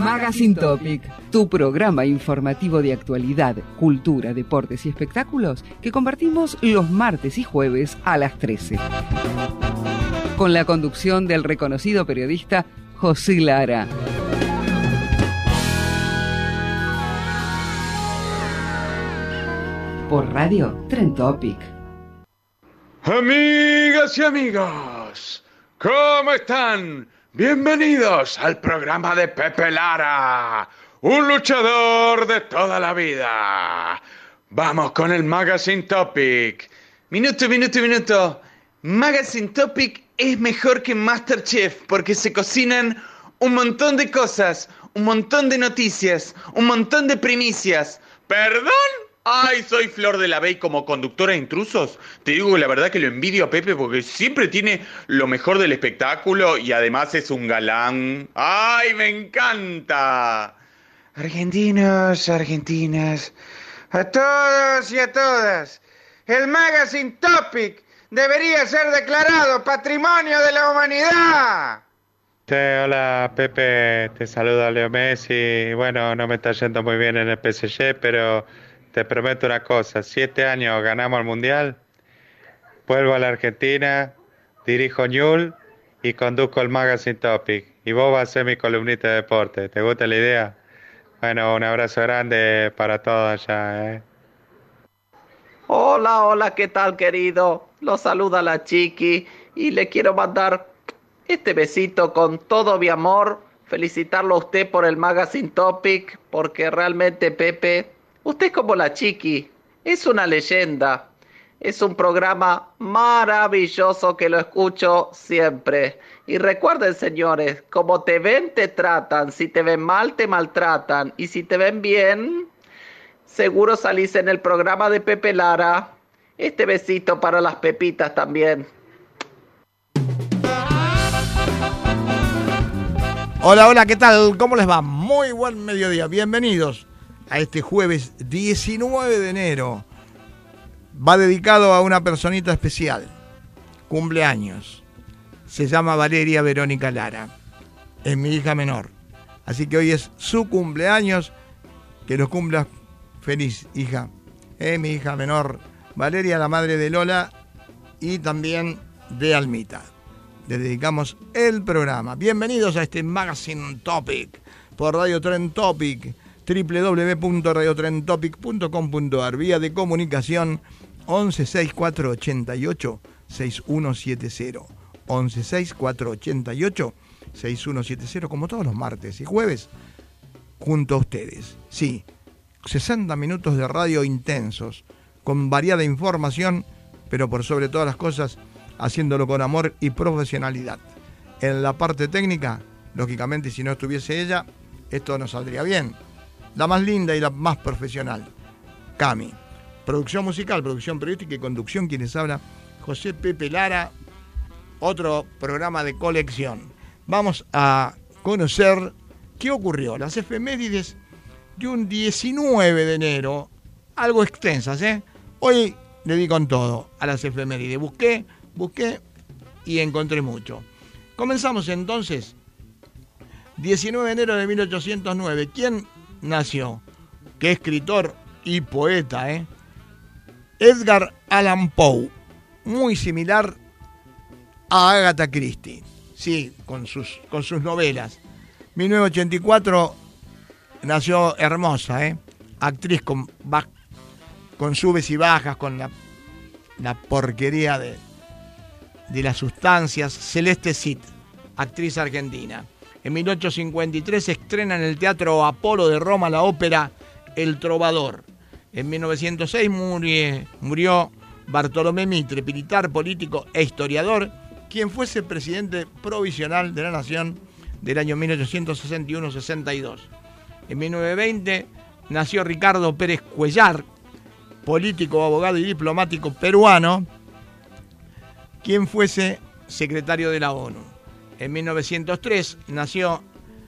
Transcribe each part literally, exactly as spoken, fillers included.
Magazine Topic, tu programa informativo de actualidad, cultura, deportes y espectáculos que compartimos los martes y jueves a las trece. Con la conducción del reconocido periodista José Lara. Por Radio Trend Topic. Amigas y amigos, ¿cómo están? Bienvenidos al programa de Pepe Lara, un luchador de toda la vida. Vamos con el Magazine Topic. Minuto, minuto, minuto. Magazine Topic es mejor que MasterChef porque se cocinan un montón de cosas, un montón de noticias, un montón de primicias. ¿Perdón? Ay, soy Flor de la Bey como conductora de Intrusos. Te digo la verdad que lo envidio a Pepe porque siempre tiene lo mejor del espectáculo y además es un galán. ¡Ay, me encanta! Argentinos, argentinas, a todos y a todas, el Magazine Topic debería ser declarado Patrimonio de la Humanidad. Sí, hola Pepe, te saluda Leo Messi. Bueno, no me está yendo muy bien en el P S G, pero te prometo una cosa, siete años ganamos el Mundial, vuelvo a la Argentina, dirijo Newell's y conduzco el Magazine Topic. Y vos vas a ser mi columnista de deporte, ¿te gusta la idea? Bueno, un abrazo grande para todos allá, ¿eh? Hola, hola, ¿qué tal, querido? Lo saluda la Chiqui y le quiero mandar este besito con todo mi amor, felicitarlo a usted por el Magazine Topic, porque realmente, Pepe, usted es como la Chiqui, es una leyenda, es un programa maravilloso que lo escucho siempre. Y recuerden, señores, como te ven, te tratan, si te ven mal, te maltratan, y si te ven bien, seguro salís en el programa de Pepe Lara. Este besito para las pepitas también. Hola, hola, ¿qué tal? ¿Cómo les va? Muy buen mediodía, bienvenidos a este jueves diecinueve de enero. Va dedicado a una personita especial, cumpleaños. Se llama Valeria Verónica Lara, es mi hija menor. Así que hoy es su cumpleaños, que los cumpla feliz, hija. Es mi hija menor, Valeria, la madre de Lola y también de Almita. Le dedicamos el programa. Bienvenidos a este Magazine Topic por Radio Trend Topic, doble u doble u doble u punto radio trend topic punto com punto a r, vía de comunicación once sesenta y cuatro ochenta y ocho sesenta y uno setenta, once sesenta y cuatro ochenta y ocho sesenta y uno setenta, como todos los martes y jueves, junto a ustedes. Sí, sesenta minutos de radio intensos, con variada información, pero por sobre todas las cosas, haciéndolo con amor y profesionalidad. En la parte técnica, lógicamente, si no estuviese ella, esto no saldría bien. La más linda y la más profesional, Cami. Producción musical, producción periodística y conducción, quienes habla, José Pepe Lara, otro programa de colección. Vamos a conocer qué ocurrió, las efemérides de un diecinueve de enero, algo extensas, ¿eh? Hoy le di con todo a las efemérides, busqué, busqué y encontré mucho. Comenzamos entonces, diecinueve de enero de mil ochocientos nueve, ¿quién nació? ¿Qué escritor y poeta, eh? Edgar Allan Poe, muy similar a Agatha Christie, sí, con sus, con sus novelas. mil novecientos ochenta y cuatro nació hermosa, eh, actriz con, con subes y bajas, con la, la porquería de, de las sustancias, Celeste Cid, actriz argentina. En mil ochocientos cincuenta y tres se estrena en el Teatro Apolo de Roma la ópera El Trovador. En mil novecientos seis murió, murió Bartolomé Mitre, militar, político e historiador, quien fuese presidente provisional de la Nación del año mil ochocientos sesenta y uno a sesenta y dos. En mil novecientos veinte nació Ricardo Pérez Cuellar, político, abogado y diplomático peruano, quien fuese secretario de la ONU. En mil novecientos tres nació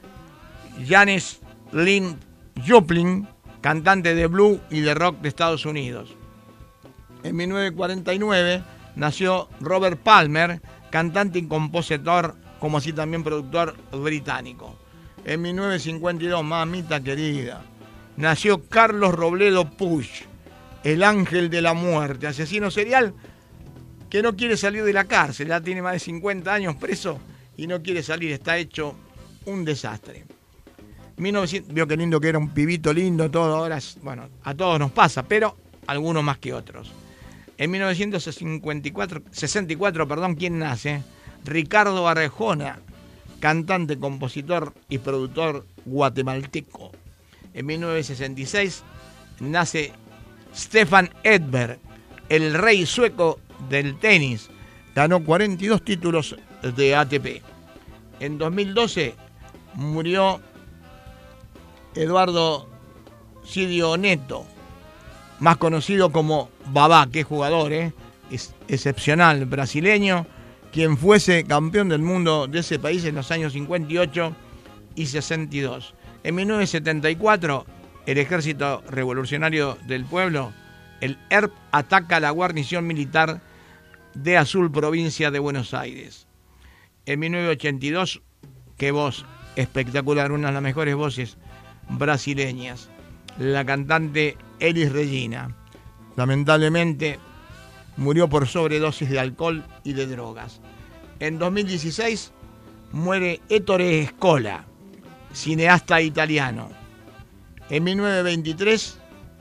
Janis Lyn Joplin, cantante de blues y de rock de Estados Unidos. En mil novecientos cuarenta y nueve nació Robert Palmer, cantante y compositor, como así también productor británico. En mil novecientos cincuenta y dos, mamita querida, nació Carlos Robledo Puig, el ángel de la muerte, asesino serial que no quiere salir de la cárcel, ya tiene más de cincuenta años preso y no quiere salir, está hecho un desastre. mil novecientos, vio qué lindo que era un pibito lindo, todo ahora, bueno, a todos nos pasa, pero algunos más que otros. En mil novecientos sesenta y cuatro, sesenta y cuatro, perdón, ¿quién nace? Ricardo Arjona, cantante, compositor y productor guatemalteco. En mil novecientos sesenta y seis nace Stefan Edberg, el rey sueco del tenis. Ganó cuarenta y dos títulos de A T P. En dos mil doce murió Eduardo Cidio Neto, más conocido como Babá, que jugador, ¿eh? Es excepcional, brasileño, quien fuese campeón del mundo de ese país en los años cincuenta y ocho y sesenta y dos. En mil novecientos setenta y cuatro, el Ejército Revolucionario del Pueblo, el E R P, ataca la guarnición militar de Azul, provincia de Buenos Aires. En mil novecientos ochenta y dos, qué voz espectacular, una de las mejores voces brasileñas, la cantante Elis Regina. Lamentablemente murió por sobredosis de alcohol y de drogas. En dos mil dieciséis muere Ettore Scola, cineasta italiano. En mil novecientos veintitrés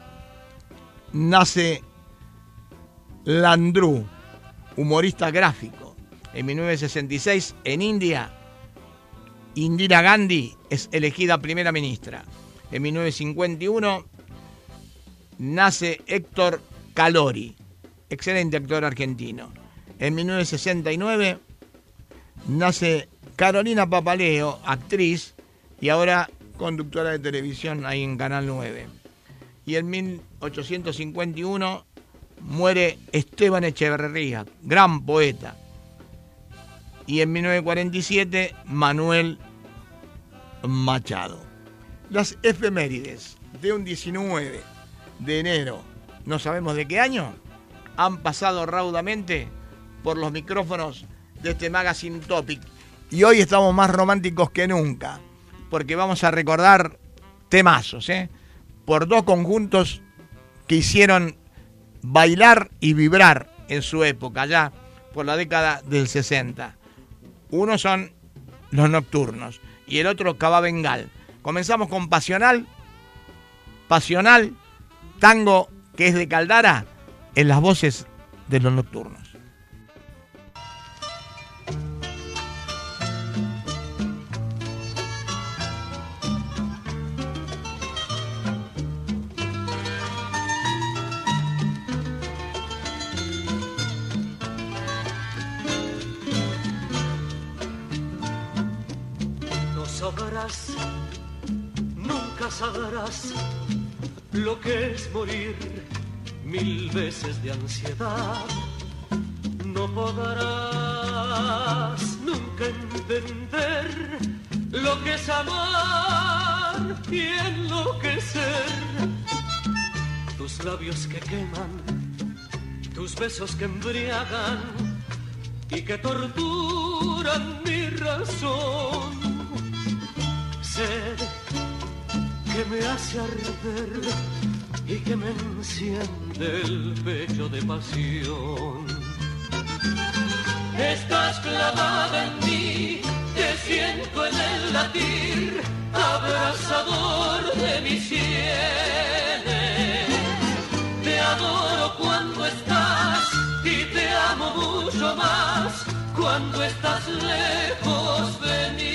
nace Landru, humorista gráfico. En mil novecientos sesenta y seis, en India, Indira Gandhi es elegida primera ministra. En mil novecientos cincuenta y uno nace Héctor Calori, excelente actor argentino. En mil novecientos sesenta y nueve nace Carolina Papaleo, actriz y ahora conductora de televisión ahí en Canal nueve. Y en mil ochocientos cincuenta y uno muere Esteban Echeverría, gran poeta. Y en mil novecientos cuarenta y siete, Manuel Machado. Las efemérides de un diecinueve de enero, no sabemos de qué año, han pasado raudamente por los micrófonos de este Magazine Topic. Y hoy estamos más románticos que nunca, porque vamos a recordar temazos, ¿eh? por dos conjuntos que hicieron bailar y vibrar en su época, ya por la década del sesenta. Uno son Los Nocturnos y el otro Cabá Bengal. Comenzamos con Pasional, Pasional, tango que es de Caldara, en las voces de Los Nocturnos. Sabrás, nunca sabrás lo que es morir mil veces de ansiedad. No podrás nunca entender lo que es amar y enloquecer. Tus labios que queman, tus besos que embriagan y que torturan mi razón. Sed que me hace arder y que me enciende el pecho de pasión. Estás clavada en mí, te siento en el latir abrasador de mis sienes. Te adoro cuando estás y te amo mucho más cuando estás lejos de mí.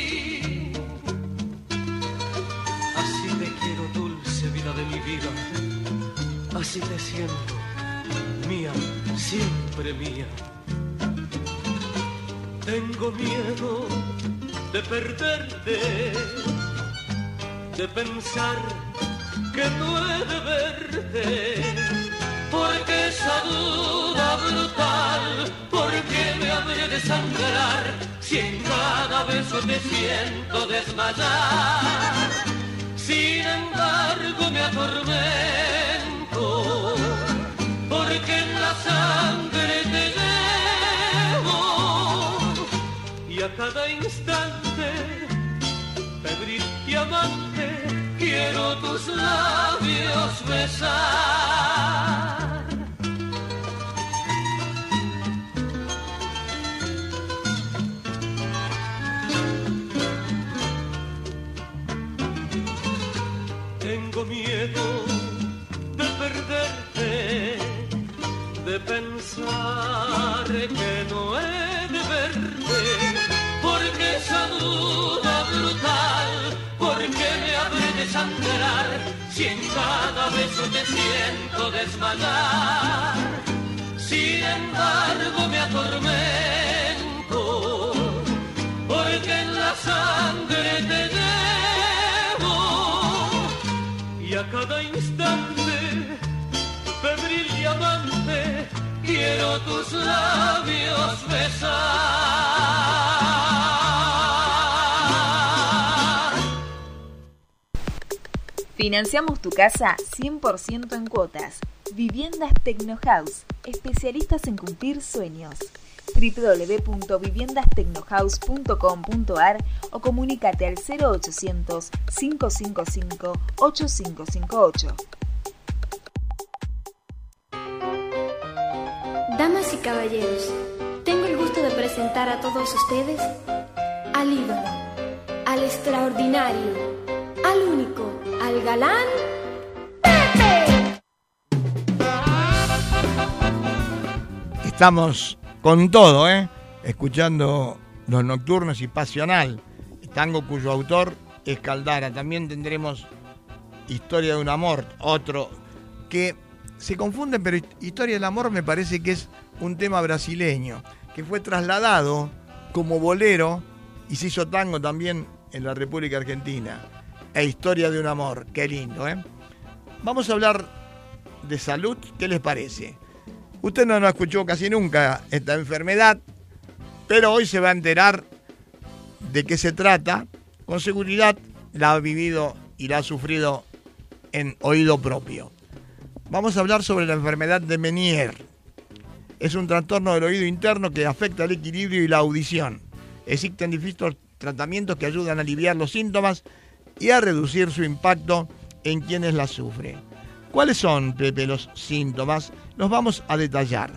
De mi vida, así te siento, mía, siempre mía. Tengo miedo de perderte, de pensar que no he de verte, porque esa duda brutal, porque me habré de sangrar si en cada beso te siento desmayar. Sin embargo me atormento, porque en la sangre te llevo y a cada instante febril y amante, quiero tus labios besar. Tengo miedo de perderte, de pensar que no he de verte, porque esa duda brutal, porque me habré de sangrar, si en cada beso te siento desmayar. Sin embargo me atormento, porque en la sangre te llevo, y a cada instante, febril y amante, quiero tus labios besar. Financiamos tu casa cien por ciento en cuotas. Viviendas Tecnohouse, especialistas en cumplir sueños. doble u doble u doble u punto viviendas tecnohouse punto com punto a r o comunícate al cero ochocientos, cinco cinco cinco, ocho cinco cinco ocho. Damas y caballeros, tengo el gusto de presentar a todos ustedes al ídolo, al extraordinario, al único, al galán Pepe. Estamos con todo, ¿eh? Escuchando Los Nocturnos y Pasional, tango cuyo autor es Caldara. También tendremos Historia de un amor, otro que se confunde, pero Historia del amor me parece que es un tema brasileño, que fue trasladado como bolero y se hizo tango también en la República Argentina. E Historia de un amor, qué lindo, ¿eh? Vamos a hablar de salud, ¿qué les parece? Usted no lo escuchó casi nunca esta enfermedad, pero hoy se va a enterar de qué se trata. Con seguridad la ha vivido y la ha sufrido en oído propio. Vamos a hablar sobre la enfermedad de Meniere. Es un trastorno del oído interno que afecta el equilibrio y la audición. Existen distintos tratamientos que ayudan a aliviar los síntomas y a reducir su impacto en quienes la sufren. ¿Cuáles son, Pepe, los síntomas? Los vamos a detallar.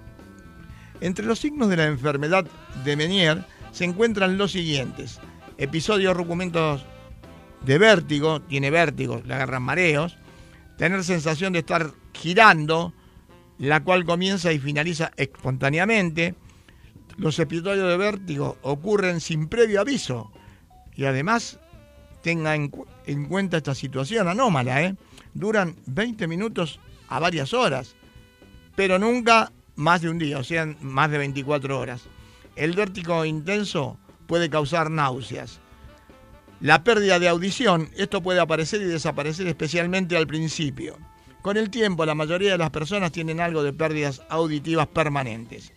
Entre los signos de la enfermedad de Meniere se encuentran los siguientes: episodios recurrentes de vértigo, tiene vértigo, le agarran mareos, tener sensación de estar girando, la cual comienza y finaliza espontáneamente. Los episodios de vértigo ocurren sin previo aviso y además tenga en, cu- en cuenta esta situación anómala, ¿eh? Duran veinte minutos a varias horas, pero nunca más de un día, o sea, más de veinticuatro horas. El vértigo intenso puede causar náuseas. La pérdida de audición, esto puede aparecer y desaparecer especialmente al principio. Con el tiempo, la mayoría de las personas tienen algo de pérdidas auditivas permanentes.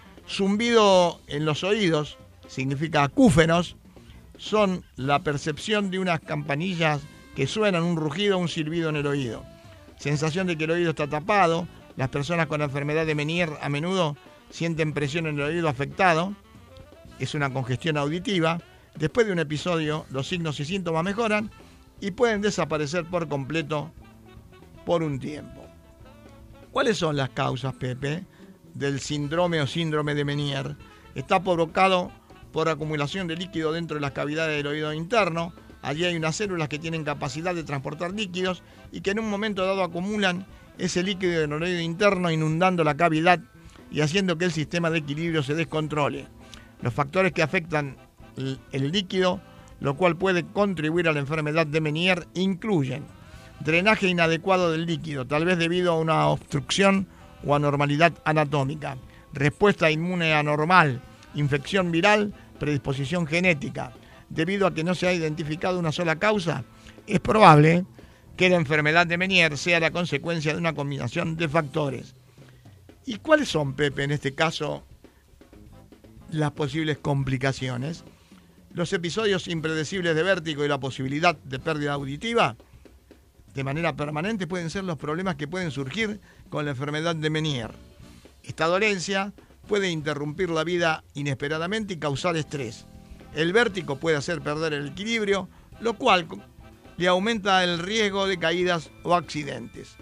Zumbido en los oídos, significa acúfenos, son la percepción de unas campanillas que suenan, un rugido o un silbido en el oído. Sensación de que el oído está tapado. Las personas con la enfermedad de Meniere a menudo sienten presión en el oído afectado. Es una congestión auditiva. Después de un episodio, los signos y síntomas mejoran y pueden desaparecer por completo por un tiempo. ¿Cuáles son las causas, Pepe, del síndrome o síndrome de Meniere? Está provocado por acumulación de líquido dentro de las cavidades del oído interno. Allí hay unas células que tienen capacidad de transportar líquidos y que en un momento dado acumulan ese líquido en el oído interno, inundando la cavidad y haciendo que el sistema de equilibrio se descontrole. Los factores que afectan el, el líquido, lo cual puede contribuir a la enfermedad de Meniere, incluyen drenaje inadecuado del líquido, tal vez debido a una obstrucción o anormalidad anatómica, respuesta inmune anormal, infección viral, predisposición genética. Debido a que no se ha identificado una sola causa, es probable que la enfermedad de Meniere sea la consecuencia de una combinación de factores. ¿Y cuáles son, Pepe, en este caso, las posibles complicaciones? Los episodios impredecibles de vértigo y la posibilidad de pérdida auditiva de manera permanente pueden ser los problemas que pueden surgir con la enfermedad de Meniere. Esta dolencia puede interrumpir la vida inesperadamente y causar estrés. El vértigo puede hacer perder el equilibrio, lo cual le aumenta el riesgo de caídas o accidentes.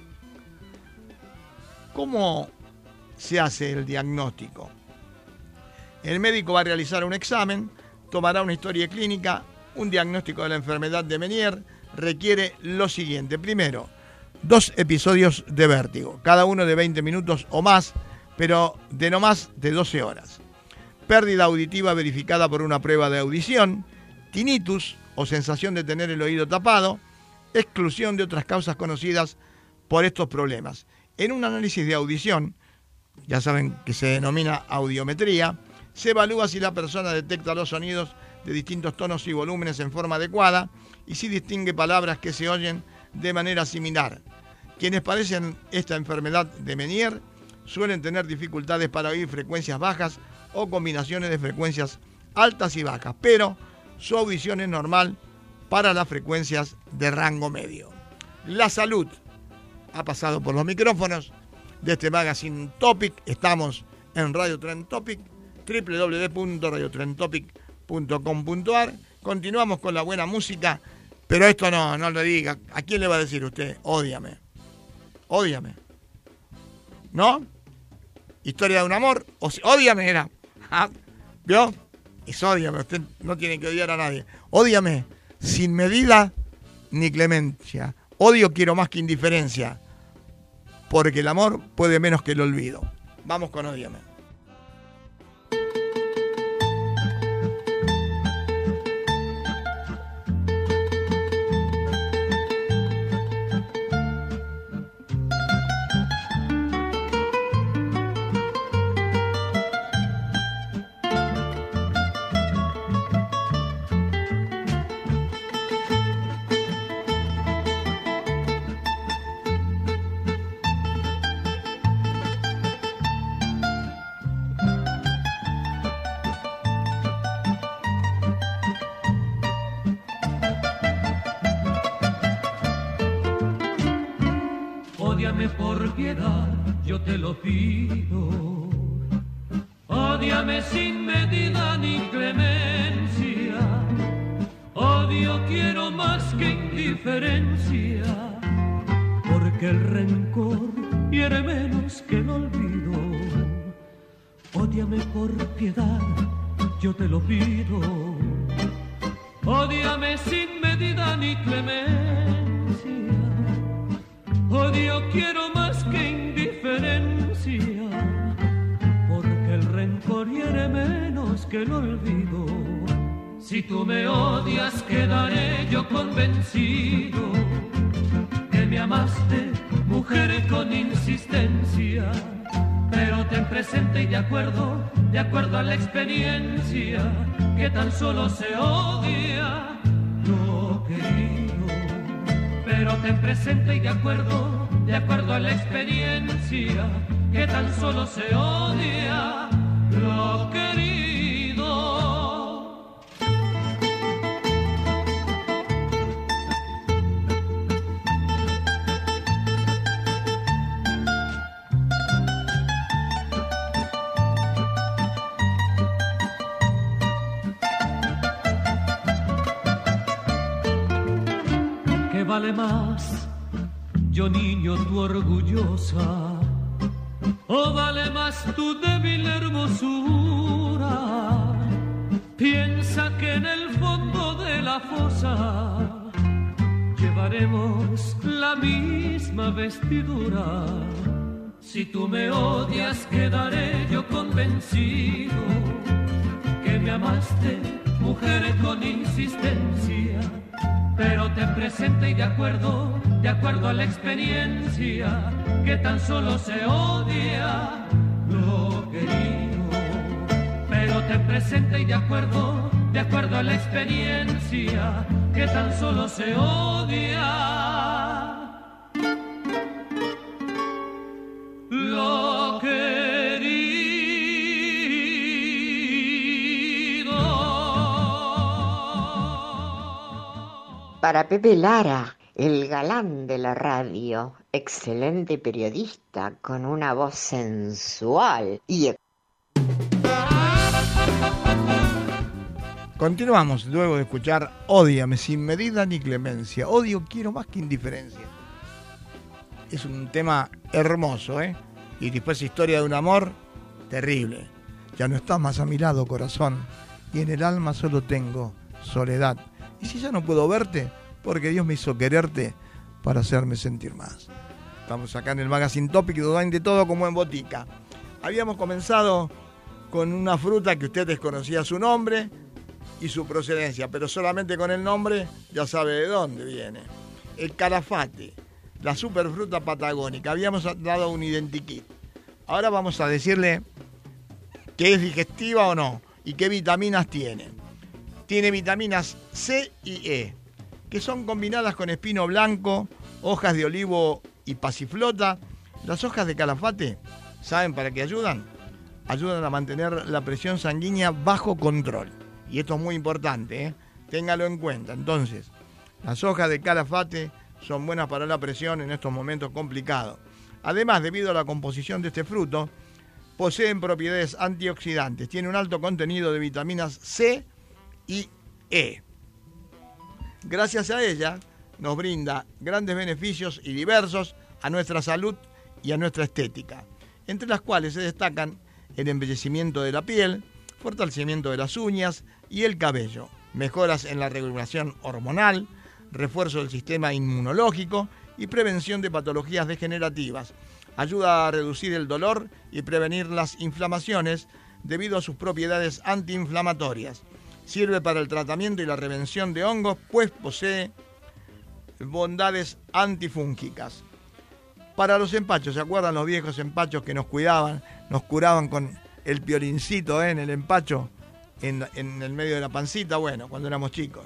¿Cómo se hace el diagnóstico? El médico va a realizar un examen, tomará una historia clínica, un diagnóstico de la enfermedad de Meniere requiere lo siguiente. Primero, dos episodios de vértigo, cada uno de veinte minutos o más, pero de no más de doce horas. Pérdida auditiva verificada por una prueba de audición, tinnitus o sensación de tener el oído tapado, exclusión de otras causas conocidas por estos problemas. En un análisis de audición, ya saben que se denomina audiometría, se evalúa si la persona detecta los sonidos de distintos tonos y volúmenes en forma adecuada y si distingue palabras que se oyen de manera similar. Quienes padecen esta enfermedad de Meniere suelen tener dificultades para oír frecuencias bajas o combinaciones de frecuencias altas y bajas, pero su audición es normal para las frecuencias de rango medio. La salud ha pasado por los micrófonos de este magazine Topic. Estamos en Radio Trend Topic, doble u doble u doble u punto radio trend topic punto com punto a r. Continuamos con la buena música, pero esto no, no lo diga. ¿A quién le va a decir usted? Ódiame. Ódiame. ¿No? Historia de un amor. O si, ódiame era. ¿Ah? ¿Vio? Es ódiame. Usted no tiene que odiar a nadie. Ódiame sin medida ni clemencia. Odio quiero más que indiferencia. Porque el amor puede menos que el olvido. Vamos con ódiame. Ódiame por piedad, yo te lo pido. Ódiame sin medida ni clemencia. Odio quiero más que indiferencia, porque el rencor hiere menos que el olvido. Ódiame por piedad, yo te lo pido. Ódiame sin medida ni clemencia. Odio quiero más que indiferencia, porque el rencor hiere menos que el olvido. Si tú me odias, quedaré yo convencido que me amaste, mujer, con insistencia. Pero ten presente y de acuerdo, de acuerdo a la experiencia, que tan solo se odia lo querido. Pero ten presente y de acuerdo, de acuerdo a la experiencia, que tan solo se odia lo querido. ¿Qué vale más? Yo niño, tu orgullosa, o vale más tu débil hermosura. Piensa que en el fondo de la fosa llevaremos la misma vestidura. Si tú me odias, quedaré yo convencido que me amaste, mujer, con insistencia. Pero ten presente y de acuerdo, de acuerdo a la experiencia, que tan solo se odia lo querido. Pero ten presente y de acuerdo, de acuerdo a la experiencia, que tan solo se odia lo querido. Para Pepe Lara, el galán de la radio, excelente periodista con una voz sensual y... Continuamos luego de escuchar Ódiame sin medida ni clemencia. Odio quiero más que indiferencia. Es un tema hermoso, ¿eh? Y después historia de un amor terrible. Ya no estás más a mi lado, corazón, y en el alma solo tengo soledad. Y si ya no puedo verte, porque Dios me hizo quererte para hacerme sentir más. Estamos acá en el Magazine Topic, donde hay de todo como en botica. Habíamos comenzado con una fruta que usted desconocía su nombre y su procedencia, pero solamente con el nombre ya sabe de dónde viene. El calafate, la superfruta patagónica. Habíamos dado un identikit. Ahora vamos a decirle que es digestiva o no y qué vitaminas tiene. Tiene vitaminas C y E, que son combinadas con espino blanco, hojas de olivo y pasiflota. Las hojas de calafate, ¿saben para qué ayudan? Ayudan a mantener la presión sanguínea bajo control. Y esto es muy importante, ¿eh? Téngalo en cuenta. Entonces, las hojas de calafate son buenas para la presión en estos momentos complicados. Además, debido a la composición de este fruto, poseen propiedades antioxidantes. Tiene un alto contenido de vitaminas C y E. Gracias a ella, nos brinda grandes beneficios y diversos a nuestra salud y a nuestra estética, entre las cuales se destacan el embellecimiento de la piel, fortalecimiento de las uñas y el cabello, mejoras en la regulación hormonal, refuerzo del sistema inmunológico y prevención de patologías degenerativas. Ayuda a reducir el dolor y prevenir las inflamaciones debido a sus propiedades antiinflamatorias. Sirve para el tratamiento y la prevención de hongos, pues posee bondades antifúngicas. Para los empachos, ¿se acuerdan los viejos empachos que nos cuidaban, nos curaban con el piolincito eh, en el empacho, en, en el medio de la pancita? Bueno, cuando éramos chicos.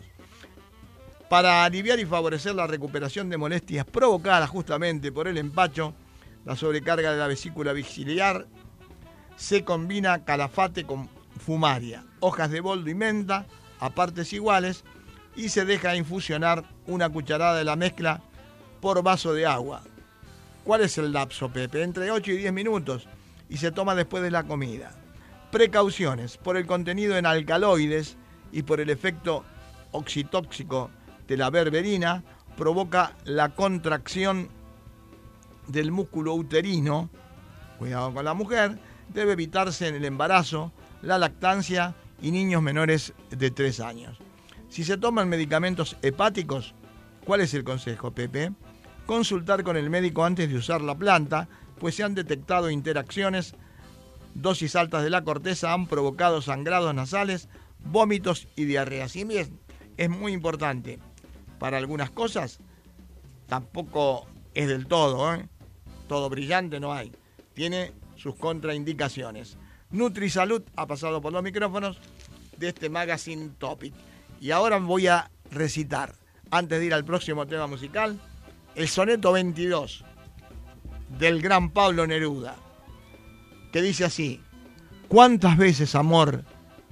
Para aliviar y favorecer la recuperación de molestias provocadas justamente por el empacho, la sobrecarga de la vesícula biliar, se combina calafate con fumaria, hojas de boldo y menta a partes iguales y se deja infusionar una cucharada de la mezcla por vaso de agua. ¿Cuál es el lapso, Pepe? Entre ocho y diez minutos y se toma después de la comida. Precauciones: por el contenido en alcaloides y por el efecto oxitóxico de la berberina, provoca la contracción del músculo uterino. Cuidado con la mujer. Debe evitarse en el embarazo, la lactancia y niños menores de tres años. Si se toman medicamentos hepáticos, ¿cuál es el consejo, Pepe? Consultar con el médico antes de usar la planta, pues se han detectado interacciones. Dosis altas de la corteza han provocado sangrados nasales, vómitos y diarreas. Y bien, es muy importante. Para algunas cosas, tampoco es del todo, ¿eh? Todo brillante no hay. Tiene sus contraindicaciones. NutriSalud ha pasado por los micrófonos de este Magazine Topic. Y ahora voy a recitar, antes de ir al próximo tema musical, el soneto veintidós del gran Pablo Neruda, que dice así: ¿cuántas veces, amor,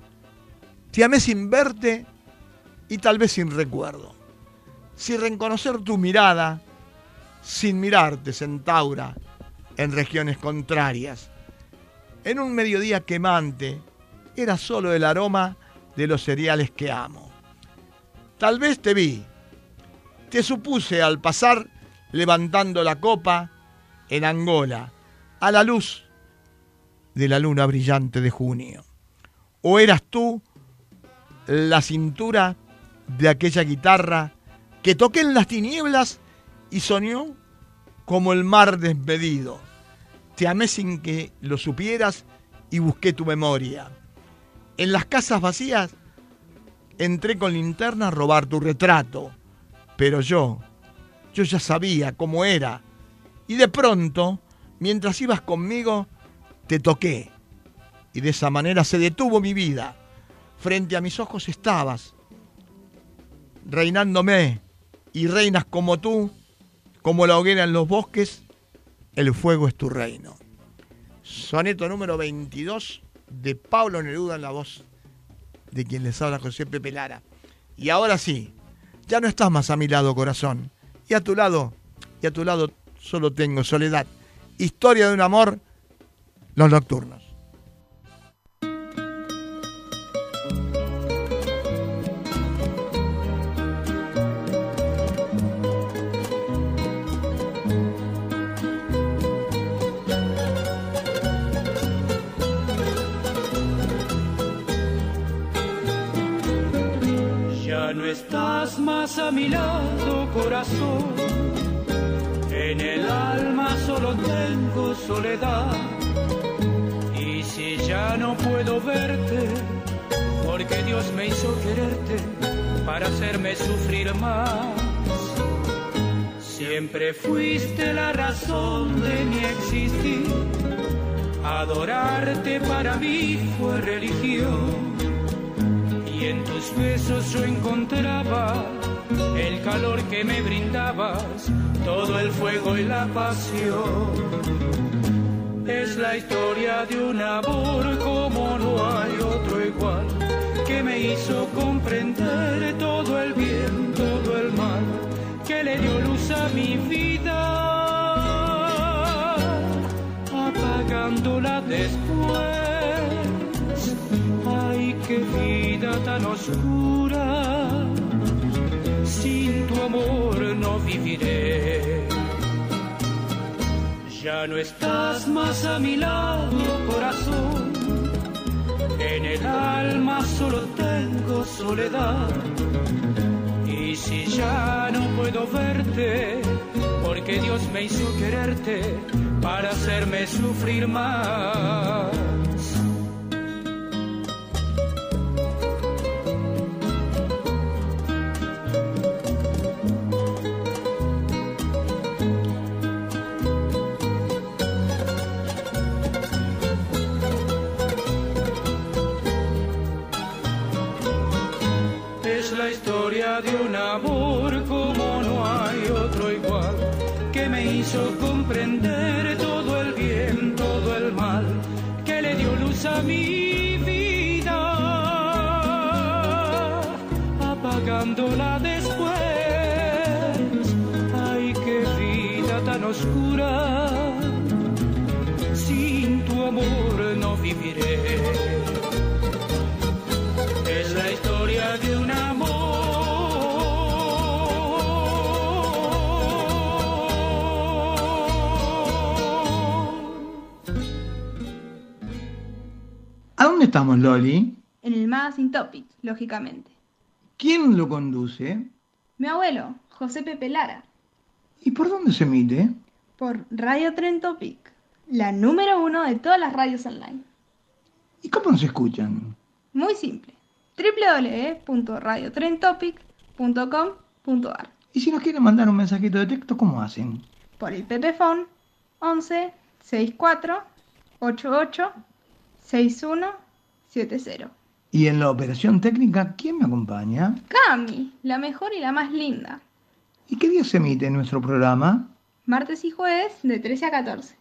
te amé sin verte y tal vez sin recuerdo? Sin reconocer tu mirada, sin mirarte, centaura, en regiones contrarias. En un mediodía quemante, era solo el aroma de los cereales que amo. Tal vez te vi, te supuse al pasar levantando la copa en Angola, a la luz de la luna brillante de junio. ¿O eras tú la cintura de aquella guitarra que toqué en las tinieblas y soñó como el mar despedido? Te amé sin que lo supieras y busqué tu memoria. En las casas vacías entré con linterna a robar tu retrato, pero yo, yo ya sabía cómo era. Y de pronto, mientras ibas conmigo, te toqué. Y de esa manera se detuvo mi vida. Frente a mis ojos estabas, reinándome, y reinas como tú, como la hoguera en los bosques, el fuego es tu reino. Soneto número veintidós de Pablo Neruda en la voz de quien les habla, José Pepe Lara. Y ahora sí, ya no estás más a mi lado, corazón. Y a tu lado, y a tu lado solo tengo soledad. Historia de un amor, Los Nocturnos. Ya no estás más a mi lado, corazón. En el alma solo tengo soledad. Y si ya no puedo verte, porque Dios me hizo quererte para hacerme sufrir más. Siempre fuiste la razón de mi existir. Adorarte para mí fue religión. Y en tus besos yo encontraba el calor que me brindabas, todo el fuego y la pasión. Es la historia de un amor como no hay otro igual, que me hizo comprender todo el bien, todo el mal, que le dio luz a mi vida, apagándola después. Ay, qué vida tan oscura, sin tu amor no viviré. Ya no estás más a mi lado, corazón. En el alma solo tengo soledad. Y si ya no puedo verte, porque Dios me hizo quererte para hacerme sufrir más. De un amor como no hay otro igual, que me hizo comprender todo el bien, todo el mal, que le dio luz a mi vida, apagándola después. Ay, qué vida tan oscura, sin tu amor no viviré. Es la historia de un amor. ¿A dónde estamos, Loli? En el Magazine Topic, lógicamente. ¿Quién lo conduce? Mi abuelo, José Pepe Lara. ¿Y por dónde se emite? Por Radio Tren Topic, la número uno de todas las radios online. ¿Y cómo nos escuchan? Muy simple. doble u doble u doble u punto radio tren topic punto com punto a r. ¿Y si nos quieren mandar un mensajito de texto, cómo hacen? Por el Pepephone once sesenta y cuatro ochenta y ocho sesenta y uno setenta. ¿Y en la operación técnica quién me acompaña? Cami, la mejor y la más linda. ¿Y qué día se emite nuestro programa? Martes y jueves de trece a catorce.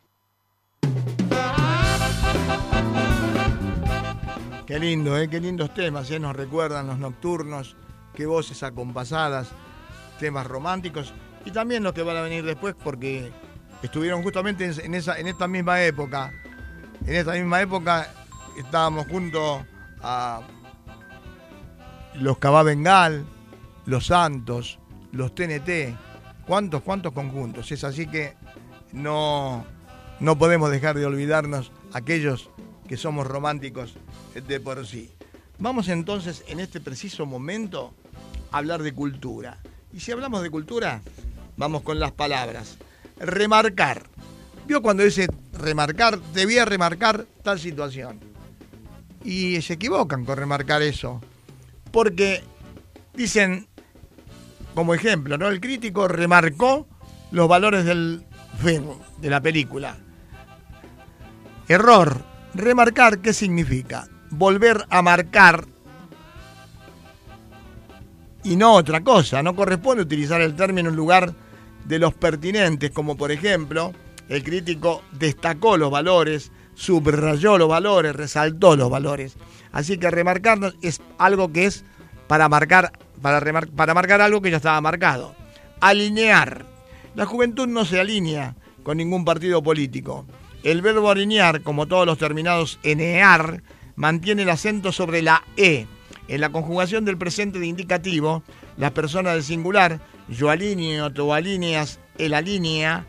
Qué lindo, ¿eh? Qué lindos temas, ¿eh? Nos recuerdan los nocturnos, qué voces acompasadas, temas románticos y también los que van a venir después porque estuvieron justamente en, esa, en esta misma época. En esta misma época estábamos junto a los Cabá Bengal, los Santos, los T N T. ¿Cuántos, cuántos conjuntos? Es así que no, no podemos dejar de olvidarnos aquellos que somos románticos de por sí. Vamos entonces en este preciso momento a hablar de cultura. Y si hablamos de cultura, vamos con las palabras. Remarcar. ¿Vio cuando dice remarcar? Debía remarcar tal situación. Y se equivocan con remarcar eso. Porque dicen, como ejemplo, ¿no? El crítico remarcó los valores del film, de la película. Error. Remarcar, ¿qué significa? Volver a marcar y no otra cosa. No corresponde utilizar el término en lugar de los pertinentes, como por ejemplo, el crítico destacó los valores, subrayó los valores, resaltó los valores. Así que remarcar es algo que es para marcar, para, remar, para marcar algo que ya estaba marcado. Alinear. La juventud no se alinea con ningún partido político. El verbo alinear, como todos los terminados en ear, mantiene el acento sobre la e. En la conjugación del presente de indicativo, las personas del singular, yo alineo, tú alineas, él alinea,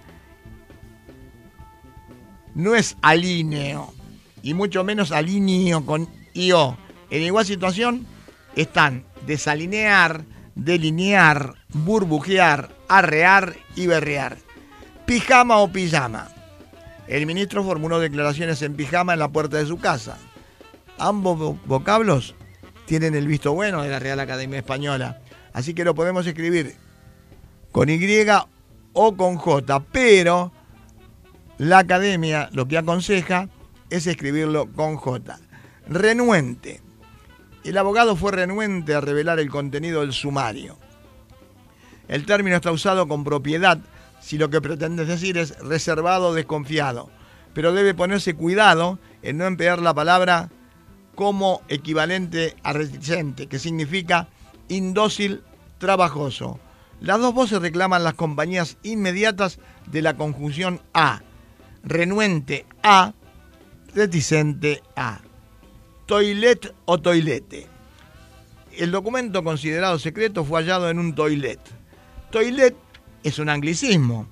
no es alineo, y mucho menos alineo con io. En igual situación, están desalinear, delinear, burbujear, arrear y berrear. Pijama o pijama. El ministro formuló declaraciones en pijama en la puerta de su casa. Ambos vocablos tienen el visto bueno de la Real Academia Española, así que lo podemos escribir con Y o con J, pero la Academia lo que aconseja es escribirlo con J. Renuente. El abogado fue renuente a revelar el contenido del sumario. El término está usado con propiedad si lo que pretendes decir es reservado o desconfiado, pero debe ponerse cuidado en no emplear la palabra como equivalente a reticente, que significa indócil, trabajoso. Las dos voces reclaman las compañías inmediatas de la conjunción a. Renuente a, reticente a. Toilet o toilete. El documento considerado secreto fue hallado en un toilet. Toilet es un anglicismo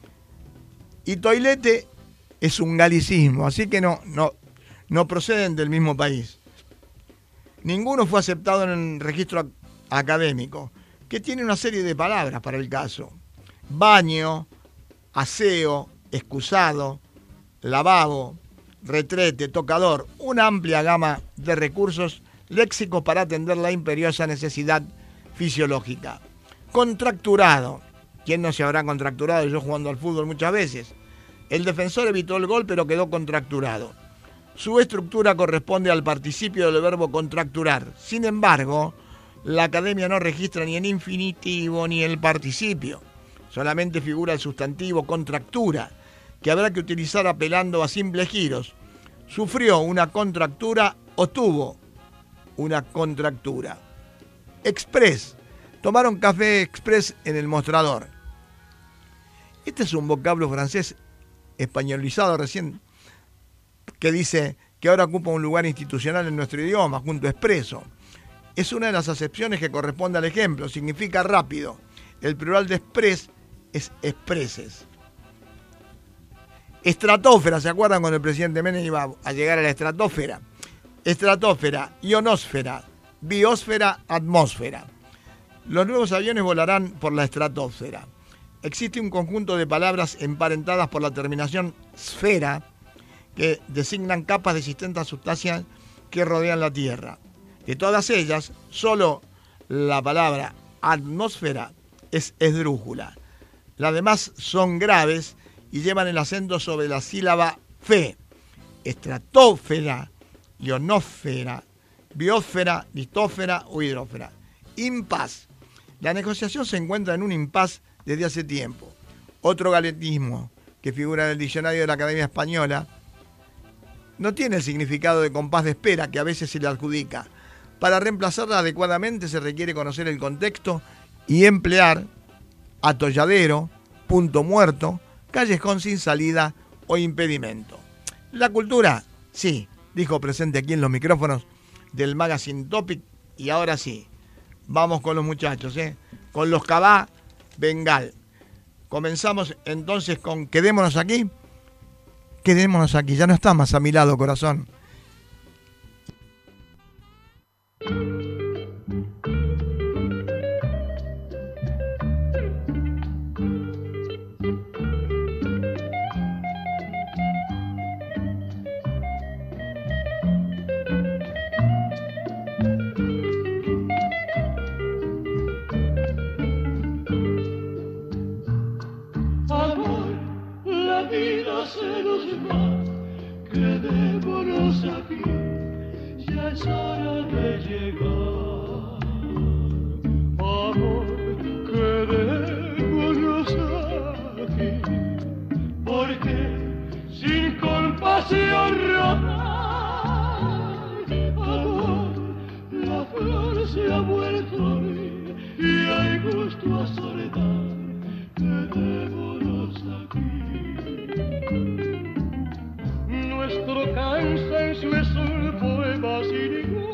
y toilete es un galicismo, así que no, no, no proceden del mismo país. Ninguno fue aceptado en el registro académico, que tiene una serie de palabras para el caso. Baño, aseo, excusado, lavabo, retrete, tocador, una amplia gama de recursos léxicos para atender la imperiosa necesidad fisiológica. Contracturado. ¿Quién no se habrá contracturado? Yo jugando al fútbol muchas veces. El defensor evitó el gol, pero quedó contracturado. Su estructura corresponde al participio del verbo contracturar. Sin embargo, la Academia no registra ni el infinitivo ni el participio. Solamente figura el sustantivo contractura, que habrá que utilizar apelando a simples giros. Sufrió una contractura o tuvo una contractura. Express. Tomaron café express en el mostrador. Este es un vocablo francés españolizado recién, que dice que ahora ocupa un lugar institucional en nuestro idioma, junto a expreso. Es una de las acepciones que corresponde al ejemplo, significa rápido. El plural de express es expreses. Estratosfera, ¿se acuerdan cuando el presidente Menem iba a llegar a la estratosfera? Estratosfera, ionosfera, biosfera, atmósfera. Los nuevos aviones volarán por la estratosfera. Existe un conjunto de palabras emparentadas por la terminación sfera que designan capas de distintas sustancias que rodean la Tierra. De todas ellas, solo la palabra atmósfera es esdrújula. Las demás son graves y llevan el acento sobre la sílaba fe. Estratosfera, ionosfera, biosfera, litósfera o hidrósfera. Impas. La negociación se encuentra en un impas desde hace tiempo. Otro galetismo que figura en el diccionario de la Academia Española no tiene el significado de compás de espera que a veces se le adjudica. Para reemplazarla adecuadamente se requiere conocer el contexto y emplear atolladero, punto muerto, callejón sin salida o impedimento. La cultura, sí, dijo presente aquí en los micrófonos del Magazine Topic. Y ahora sí, vamos con los muchachos, ¿eh? Con los Cabá Bengal. Comenzamos entonces con Quedémonos aquí. Quedémonos aquí, ya no está más a mi lado, corazón. Se nos va, quedémonos aquí, ya es hora de llegar. Amor, quedémonos aquí, porque sin compasión rodar. Amor, la flor se ha vuelto a mí y hay gusto a soledad. Quedémonos aquí. Nuestro cansancio es un poema sin igual.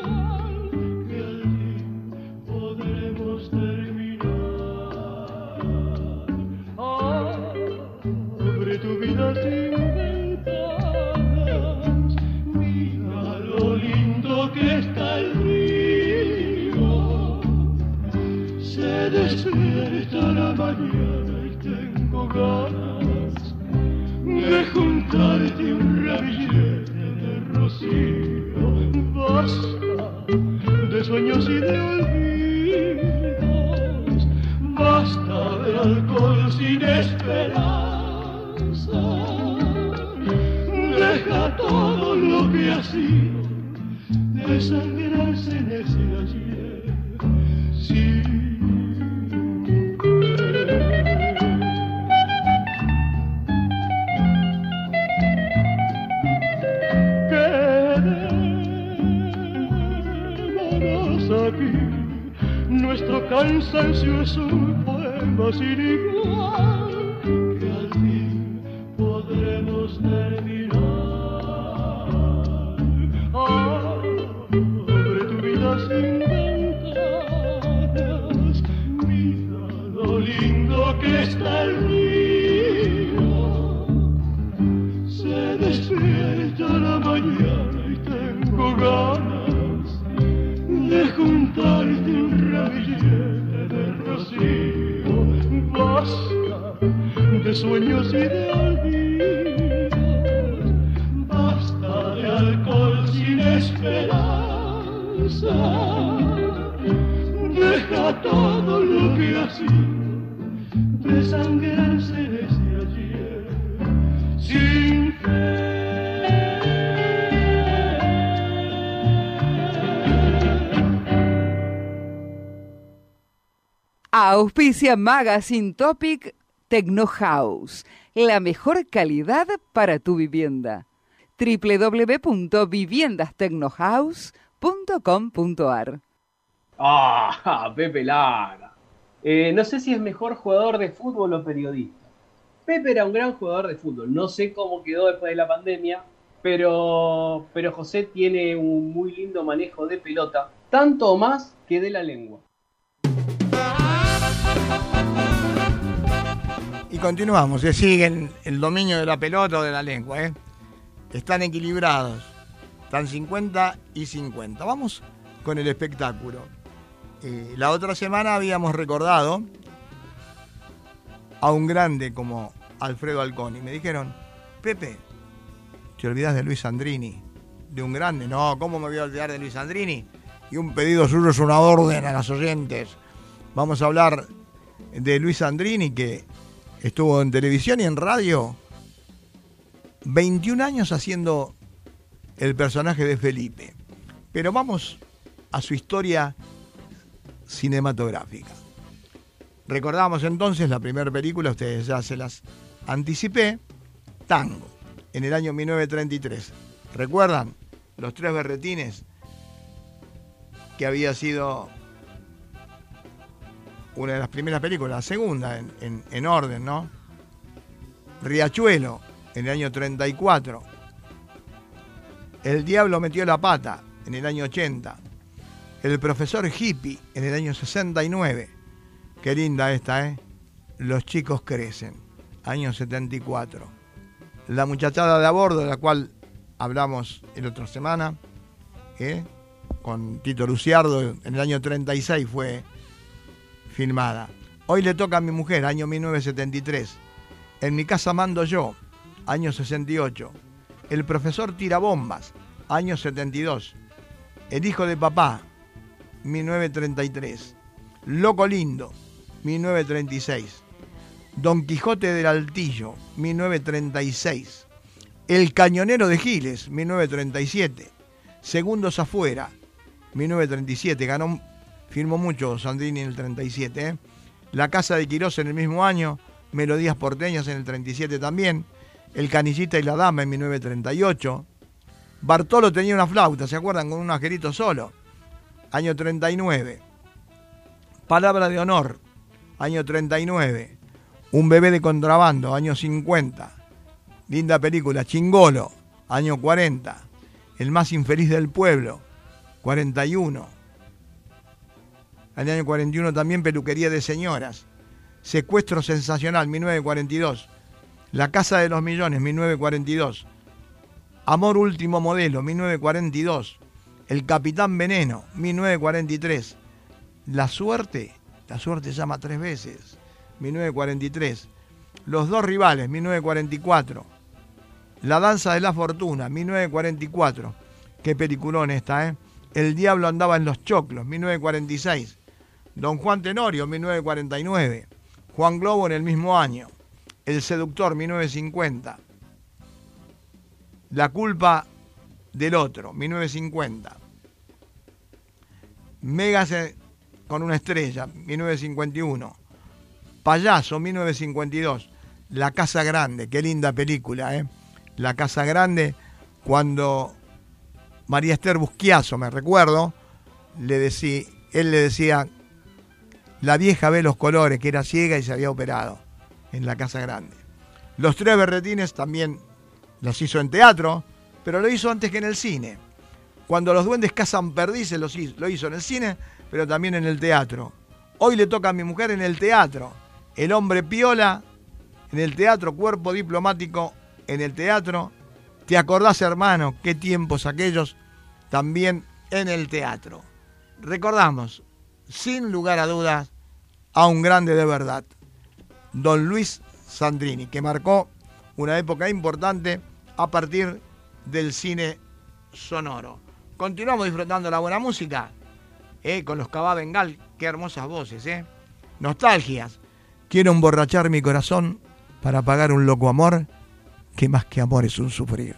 despierta la mañana y tengo ganas de juntarte un ramillete de rocío. Basta de sueños y de olvidos, basta de alcohol sin esperanza. Deja todo lo que ha sido, desangrarse en ese ayer. Sí. Aquí nuestro cansancio es un poema sin igual que al fin podremos terminar. Abre tu vida sin ventanas, mira lo lindo que está el río. Se despierta la mañana y tengo ganas de juntarte un ramillete de rocío. Basta de sueños y de olvidos, basta de alcohol sin esperanza. Deja todo lo que ha sido, desangrarse en ese ayer sin fe. Auspicia Magazine Topic Techno House, la mejor calidad para tu vivienda. doble u doble u doble u punto viviendas tecnohouse punto com punto a r. Ah, Pepe Lara. Eh, no sé si es mejor jugador de fútbol o periodista. Pepe era un gran jugador de fútbol. No sé cómo quedó después de la pandemia, pero, pero José tiene un muy lindo manejo de pelota, tanto o más que de la lengua. Y continuamos, se siguen el dominio de la pelota o de la lengua, ¿eh? Están equilibrados, están cincuenta y cincuenta. Vamos con el espectáculo. Eh, la otra semana habíamos recordado a un grande como Alfredo Alconi. Me dijeron, Pepe, te olvidas de Luis Sandrini, de un grande. No, ¿cómo me voy a olvidar de Luis Sandrini? Y un pedido suyo es una orden a los oyentes. Vamos a hablar de Luis Sandrini, que estuvo en televisión y en radio veintiún años haciendo el personaje de Felipe. Pero vamos a su historia cinematográfica. Recordamos entonces la primera película, ustedes ya se las anticipé, Tango, en el año mil novecientos treinta y tres. ¿Recuerdan? Los Tres Berretines, que había sido una de las primeras películas, la segunda en, en, en orden, ¿no? Riachuelo, en el año treinta y cuatro. El Diablo metió la pata, en el año ochenta. El Profesor Hippie, en el año sesenta y nueve. Qué linda esta, ¿eh? Los chicos crecen, año setenta y cuatro. La muchachada de a bordo, de la cual hablamos en otra semana, ¿eh? Con Tito Luciardo, en el año treinta y seis fue filmada. Hoy le toca a mi mujer, año mil novecientos setenta y tres. En mi casa mando yo, año sesenta y ocho. El Profesor Tirabombas, año setenta y dos. El Hijo de Papá, mil novecientos treinta y tres. Loco Lindo, mil novecientos treinta y seis. Don Quijote del Altillo, mil novecientos treinta y seis. El Cañonero de Giles, mil novecientos treinta y siete. Segundos Afuera, mil novecientos treinta y siete. Ganó, firmó mucho Sandrini en el treinta y siete. ¿eh? La Casa de Quirós en el mismo año. Melodías Porteñas en el treinta y siete también. El Canillita y la Dama en mil novecientos treinta y ocho. Bartolo tenía una flauta, ¿se acuerdan? Con un ajerito solo. Año treinta y nueve. Palabra de Honor, año treinta y nueve. Un bebé de contrabando, año cincuenta. Linda película. Chingolo, año cuarenta. El más infeliz del pueblo, cuarenta y uno. En el año cuarenta y uno también Peluquería de Señoras. Secuestro Sensacional, mil novecientos cuarenta y dos. La Casa de los Millones, mil novecientos cuarenta y dos. Amor Último Modelo, mil novecientos cuarenta y dos. El Capitán Veneno, mil novecientos cuarenta y tres. La Suerte La suerte llama tres veces, mil novecientos cuarenta y tres. Los dos rivales, mil novecientos cuarenta y cuatro. La danza de la fortuna, mil novecientos cuarenta y cuatro. Qué peliculón esta, ¿eh? El diablo andaba en los choclos, mil novecientos cuarenta y seis. Don Juan Tenorio, mil novecientos cuarenta y nueve. Juan Globo en el mismo año. El seductor, mil novecientos cincuenta. La culpa del otro, mil novecientos cincuenta. Megas con una estrella, mil novecientos cincuenta y uno. Payaso, mil novecientos cincuenta y dos. La Casa Grande, qué linda película, ¿eh? La Casa Grande, cuando María Esther Busquiazo, me recuerdo, le decía, él le decía, la vieja ve los colores, que era ciega y se había operado en La Casa Grande. Los Tres Berretines también los hizo en teatro, pero lo hizo antes que en el cine. Cuando los duendes cazan perdices, los hizo, lo hizo en el cine, pero también en el teatro. Hoy le toca a mi mujer en el teatro. El hombre piola en el teatro, Cuerpo Diplomático en el teatro. ¿Te acordás, hermano? Qué tiempos aquellos, también en el teatro. Recordamos, sin lugar a dudas, a un grande de verdad, don Luis Sandrini, que marcó una época importante a partir del cine sonoro. Continuamos disfrutando la buena música, eh, con los Cabá Bengal, qué hermosas voces, eh. Nostalgias. Quiero emborrachar mi corazón para pagar un loco amor, que más que amor es un sufrir.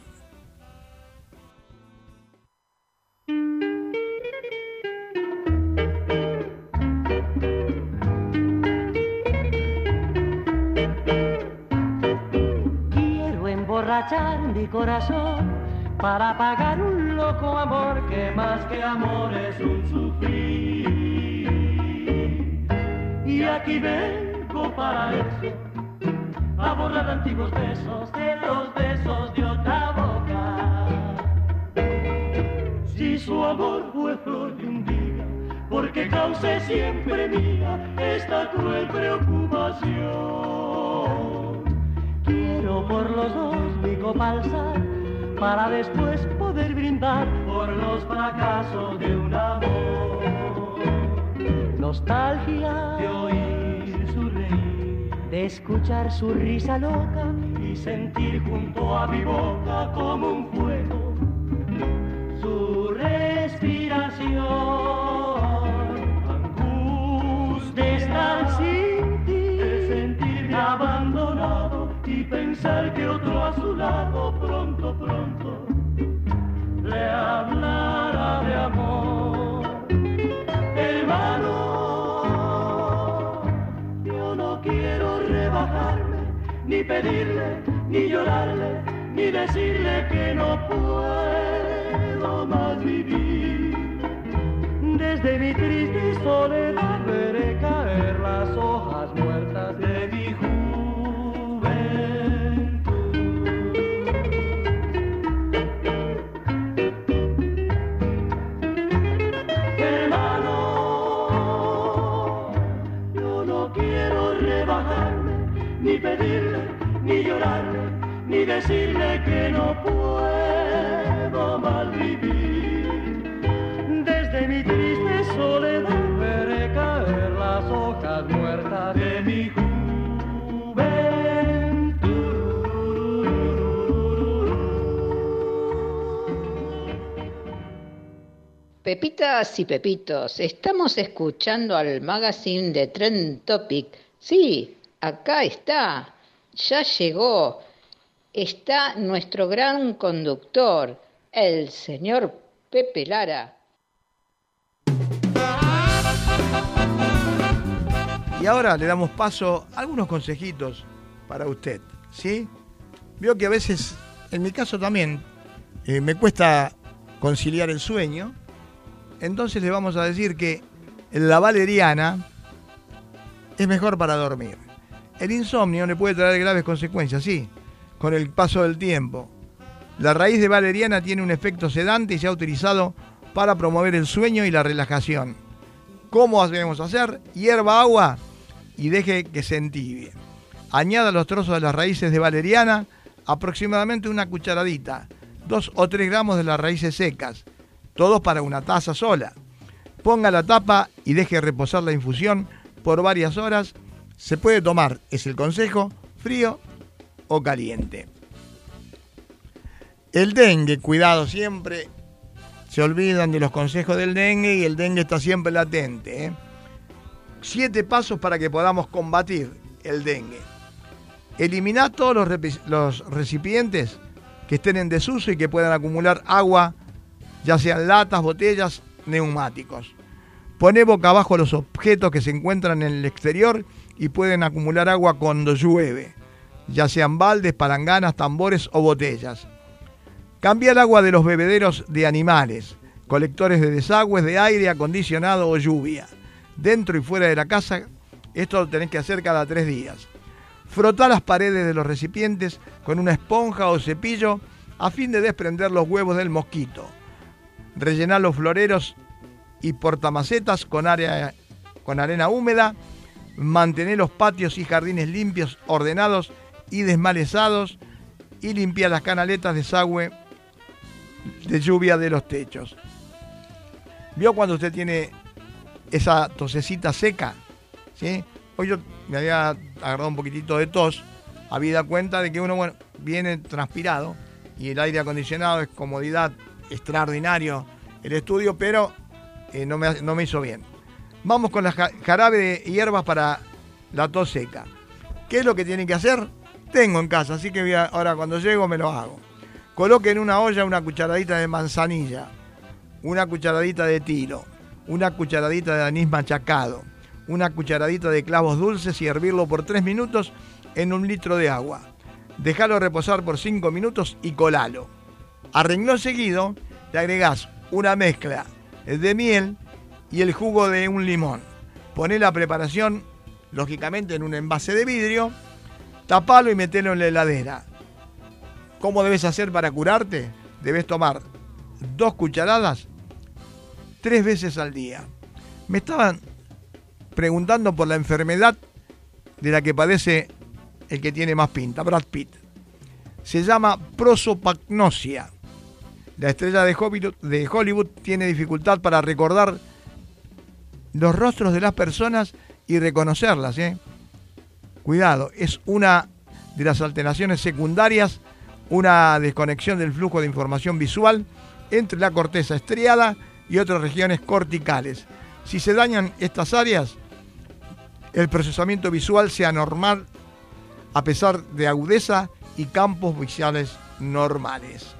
Quiero emborrachar mi corazón para pagar un loco amor, que más que amor es un sufrir. Y aquí vengo para eso, a borrar antiguos besos de los besos de otra boca. Si su amor fue flor de un día, porque causé siempre mía esta cruel preocupación. Quiero por los dos mi copa alzar, para después poder brindar por los fracasos de un amor. Nostalgia de oír su reír, de escuchar su risa loca y sentir junto a mi boca como un fuego su respiración. Angustia de estar sin ti, de sentirme abandonado y pensar que otro a su lado pronto, pronto le hablará de amor. Hermano, yo no quiero rebajarme, ni pedirle, ni llorarle, ni decirle que no puedo más vivir. Desde mi triste soledad veré caer las hojas muertas de mi juventud. Hermano, yo no quiero rebajarme, ni pedirle, ni llorarle, ni decirle que no puedo más vivir. Desde mi triste soledad veré caer las hojas muertas de mi juventud. Pepitas y pepitos, estamos escuchando al magazine de Trend Topic. Sí, acá está, ya llegó. Está nuestro gran conductor, el señor Pepe Lara. Y ahora le damos paso a algunos consejitos para usted, ¿sí? Veo que a veces, en mi caso también, eh, me cuesta conciliar el sueño. Entonces le vamos a decir que la valeriana es mejor para dormir. El insomnio le puede traer graves consecuencias, sí, con el paso del tiempo. La raíz de valeriana tiene un efecto sedante y se ha utilizado para promover el sueño y la relajación. ¿Cómo debemos hacer? Hierva agua y deje que se entibie. Añada los trozos de las raíces de valeriana, aproximadamente una cucharadita, dos o tres gramos de las raíces secas, todos para una taza sola. Ponga la tapa y deje reposar la infusión por varias horas. Se puede tomar, es el consejo, frío o caliente. El dengue, cuidado siempre. Se olvidan de los consejos del dengue y el dengue está siempre latente, ¿eh? Siete pasos para que podamos combatir el dengue. Eliminar todos los, rep- los recipientes que estén en desuso y que puedan acumular agua, ya sean latas, botellas, neumáticos. Poné boca abajo los objetos que se encuentran en el exterior y pueden acumular agua cuando llueve, ya sean baldes, palanganas, tambores o botellas. Cambia el agua de los bebederos de animales, colectores de desagües de aire acondicionado o lluvia. Dentro y fuera de la casa, esto lo tenés que hacer cada tres días. Frotá las paredes de los recipientes con una esponja o cepillo a fin de desprender los huevos del mosquito. Rellená los floreros y portamacetas con, área, con arena húmeda. Mantener los patios y jardines limpios, ordenados y desmalezados. Y limpiar las canaletas de desagüe de lluvia de los techos. ¿Vio cuando usted tiene esa tosecita seca? ¿Sí? Hoy yo me había agarrado un poquitito de tos. Había dado cuenta de que uno, bueno, viene transpirado y el aire acondicionado es comodidad, extraordinario el estudio, pero eh, no, me, no me hizo bien. Vamos con la jarabe de hierbas para la tos seca. ¿Qué es lo que tienen que hacer? Tengo en casa, así que voy a, ahora cuando llego me lo hago. Coloque en una olla una cucharadita de manzanilla, una cucharadita de tilo, una cucharadita de anís machacado, una cucharadita de clavos dulces y hervirlo por tres minutos en un litro de agua. Dejalo reposar por cinco minutos y colalo. A renglón seguido le agregás una mezcla de miel y el jugo de un limón. Poné la preparación, lógicamente, en un envase de vidrio, tapalo y metelo en la heladera. ¿Cómo debes hacer para curarte? Debes tomar dos cucharadas tres veces al día. Me estaban preguntando por la enfermedad de la que padece el que tiene más pinta, Brad Pitt. Se llama prosopagnosia. La estrella de Hollywood, de Hollywood tiene dificultad para recordar los rostros de las personas y reconocerlas, ¿eh? Cuidado, es una de las alteraciones secundarias, una desconexión del flujo de información visual entre la corteza estriada y otras regiones corticales. Si se dañan estas áreas, el procesamiento visual sea anormal a pesar de agudeza y campos visuales normales.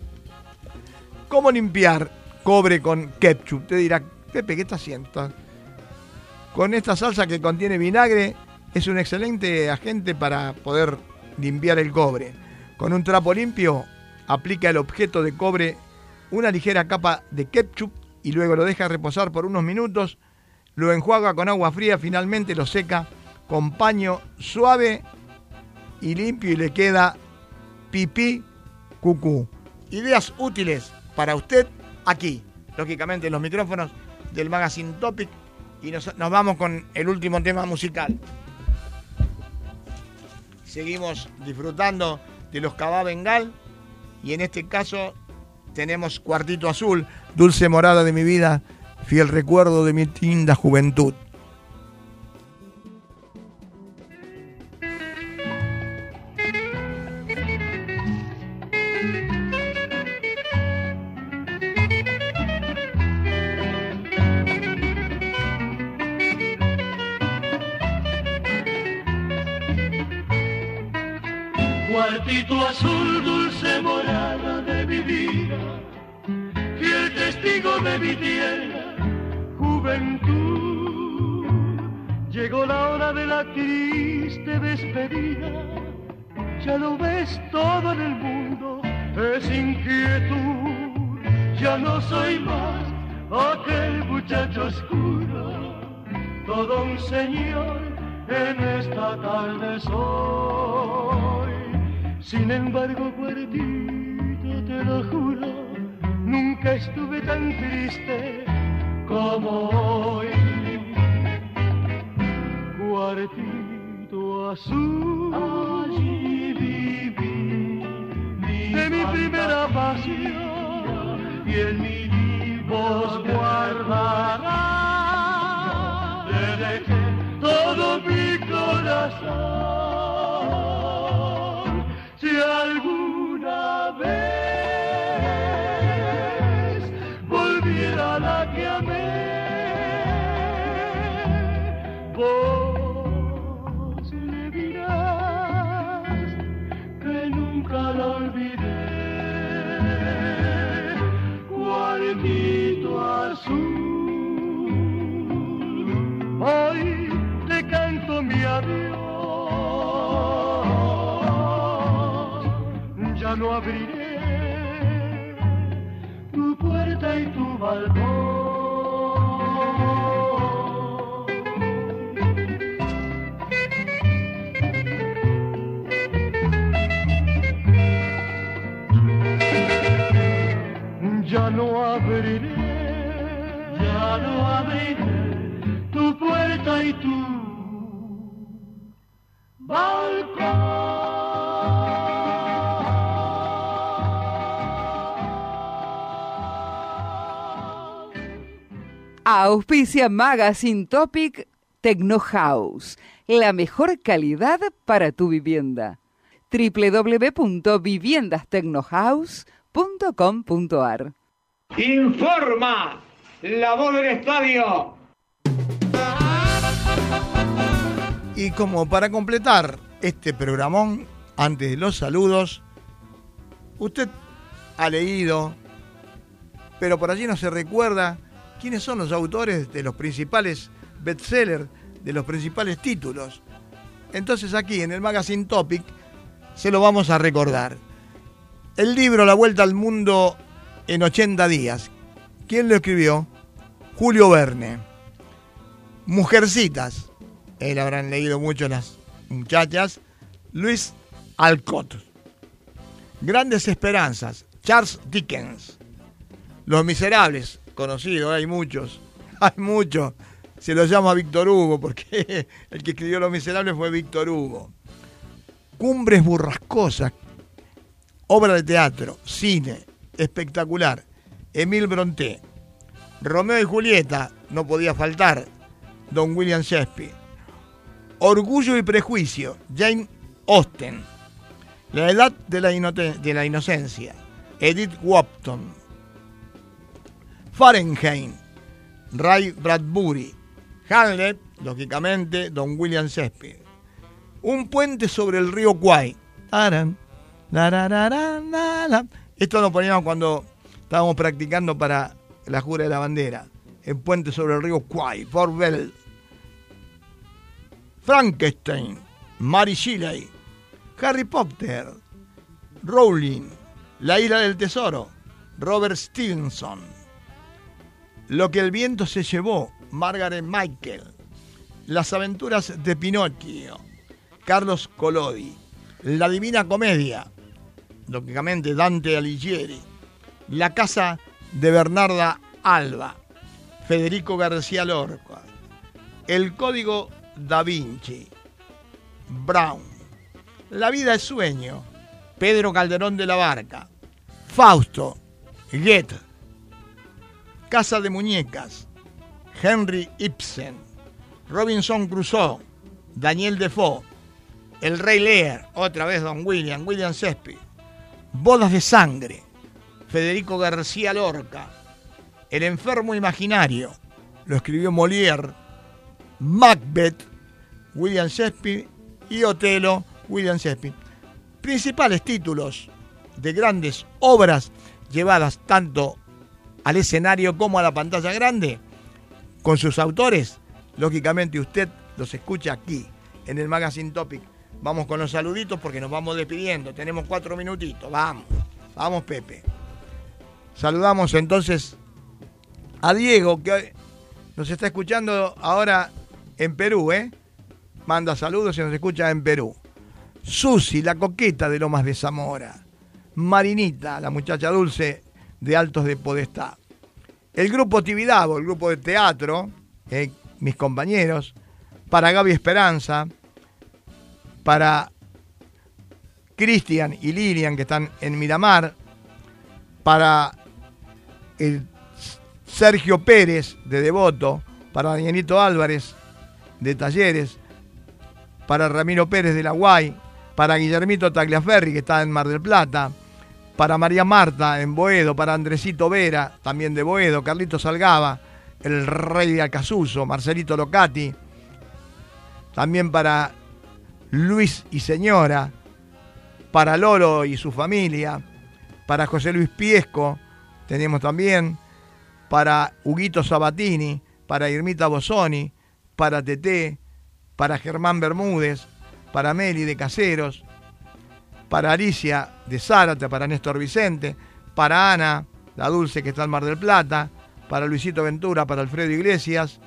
¿Cómo limpiar cobre con ketchup? Te dirá, Pepe, ¿qué está haciendo? Con esta salsa que contiene vinagre es un excelente agente para poder limpiar el cobre. Con un trapo limpio, aplica el objeto de cobre una ligera capa de ketchup y luego lo deja reposar por unos minutos. Lo enjuaga con agua fría, finalmente lo seca con paño suave y limpio y le queda pipí cucú. Ideas útiles para usted aquí, lógicamente en los micrófonos del Magazine Topic, y nos, nos vamos con el último tema musical. Seguimos disfrutando de los Cabá Bengal y en este caso tenemos Cuartito Azul, dulce morada de mi vida, fiel recuerdo de mi linda juventud. Cuartito azul, dulce morada de mi vida, fiel testigo de mi tierna juventud. Llegó la hora de la triste despedida, ya lo ves, todo en el mundo es inquietud. Ya no soy más aquel muchacho oscuro, todo un señor en esta tarde soy. Sin embargo, Cuartito, te lo juro, nunca estuve tan triste como hoy. Cuartito azul, allí viví de mi primera pasión, y en mi voz guardará. Te dejé todo mi corazón. Si alguna vez volviera la que amé, vos le dirás que nunca la olvidé. Cuartito azul, hoy te canto mi adiós. Ya no abriré tu puerta y tu balcón. Ya no abriré, ya no abriré tu puerta y tu balcón. Auspicia Magazine Topic Tecno House, la mejor calidad para tu vivienda. doble u doble u doble u punto viviendas tecnohouse punto com punto a r. Informa la voz del estadio. Y como para completar este programón, antes de los saludos, usted ha leído, pero por allí no se recuerda quiénes son los autores de los principales bestsellers, de los principales títulos. Entonces aquí en el Magazine Topic se lo vamos a recordar. El libro La Vuelta al Mundo en ochenta días. ¿Quién lo escribió? Julio Verne. Mujercitas. Él habrán leído mucho las muchachas. Luis Alcott. Grandes Esperanzas. Charles Dickens. Los Miserables. Conocido, hay muchos. Hay muchos. Se lo llama Víctor Hugo porque el que escribió Los Miserables fue Víctor Hugo. Cumbres Burrascosas. Obra de teatro, cine, espectacular. Emile Brontë. Romeo y Julieta, no podía faltar. Don William Shakespeare. Orgullo y Prejuicio, Jane Austen. La Edad de la, Inoten- de la Inocencia, Edith Wharton. Fahrenheit, Ray Bradbury. Hamlet, lógicamente, Don William Shakespeare. Un puente sobre el río Kwai. Taran. La, la, la, la, la, la. Esto lo poníamos cuando estábamos practicando para la jura de la bandera. El puente sobre el río Kwai, Fort Bell. Frankenstein, Mary Shelley, Harry Potter, Rowling, La Isla del Tesoro, Robert Stevenson. Lo que el viento se llevó, Margaret Mitchell. Las aventuras de Pinocchio, Carlos Collodi. La Divina Comedia, lógicamente Dante Alighieri. La casa de Bernarda Alba, Federico García Lorca. El Código Da Vinci, Brown. La vida es sueño, Pedro Calderón de la Barca. Fausto, Goethe. Casa de Muñecas, Henry Ibsen. Robinson Crusoe, Daniel Defoe. El Rey Lear, otra vez Don William, William Shakespeare. Bodas de Sangre, Federico García Lorca. El Enfermo Imaginario, lo escribió Molière. Macbeth, William Shakespeare. Y Otelo, William Shakespeare. Principales títulos de grandes obras llevadas tanto al escenario como a la pantalla grande, con sus autores. Lógicamente usted los escucha aquí, en el Magazine Topic. Vamos con los saluditos porque nos vamos despidiendo. Tenemos cuatro minutitos. Vamos, vamos Pepe. Saludamos entonces a Diego, que nos está escuchando ahora en Perú, ¿eh? Manda saludos y nos escucha en Perú. Susi, la coqueta de Lomas de Zamora. Marinita, la muchacha dulce de Altos de Podestá. El grupo Tibidabo, el grupo de teatro, eh, mis compañeros. Para Gaby Esperanza. Para Cristian y Lilian, que están en Miramar. Para el Sergio Pérez, de Devoto. Para Danielito Álvarez. de Talleres, para Ramiro Pérez de la Guay, para Guillermito Tagliaferri, que está en Mar del Plata, para María Marta en Boedo, para Andresito Vera, también de Boedo, Carlitos Salgaba, el rey de Acasuso, Marcelito Locati, también para Luis y señora, para Lolo y su familia, para José Luis Piesco, tenemos también, para Huguito Sabatini, para Irmita Bosoni, para Teté, para Germán Bermúdez, para Meli de Caseros, para Alicia de Zárate, para Néstor Vicente, para Ana, la Dulce que está en Mar del Plata, para Luisito Ventura, para Alfredo Iglesias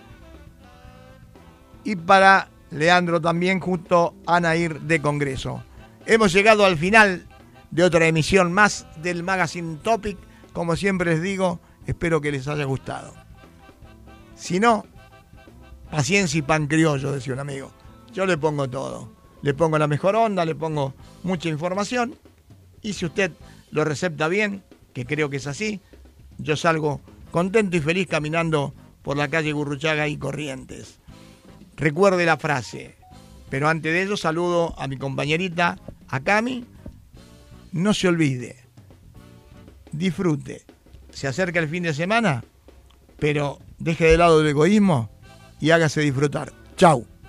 y para Leandro también, junto a Nair de Congreso. Hemos llegado al final de otra emisión más del Magazine Topic. Como siempre les digo, espero que les haya gustado. Si no, paciencia y pan criollo, decía un amigo. Yo le pongo todo. Le pongo la mejor onda, le pongo mucha información. Y si usted lo recepta bien, que creo que es así, yo salgo contento y feliz caminando por la calle Gurruchaga y Corrientes. Recuerde la frase. Pero antes de ello saludo a mi compañerita, a Cami. No se olvide, disfrute. Se acerca el fin de semana, pero deje de lado el egoísmo y hágase disfrutar. Chau.